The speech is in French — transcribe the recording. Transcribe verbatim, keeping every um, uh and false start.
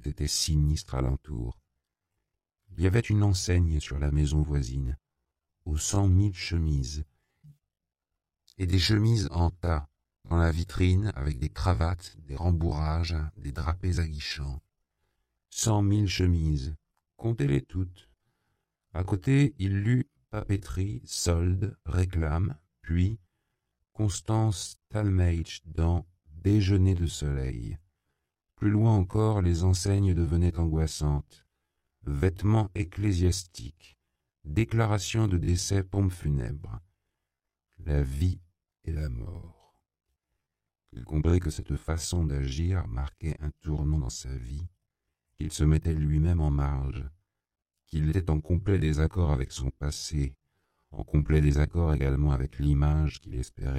tout était sinistre alentour. Il y avait une enseigne sur la maison voisine, aux cent mille chemises, et des chemises en tas, dans la vitrine, avec des cravates, des rembourrages, des drapés aguichants. Cent mille chemises, comptez-les toutes. À côté, il lut papeterie, solde, réclame, puis Constance Talmadge dans Déjeuner de soleil. Plus loin encore, les enseignes devenaient angoissantes. Vêtements ecclésiastiques, déclaration de décès, pompe funèbre. La vie et la mort. Il comprit que cette façon d'agir marquait un tournant dans sa vie, qu'il se mettait lui-même en marge, qu'il était en complet désaccord avec son passé, en complet désaccord également avec l'image qu'il espérait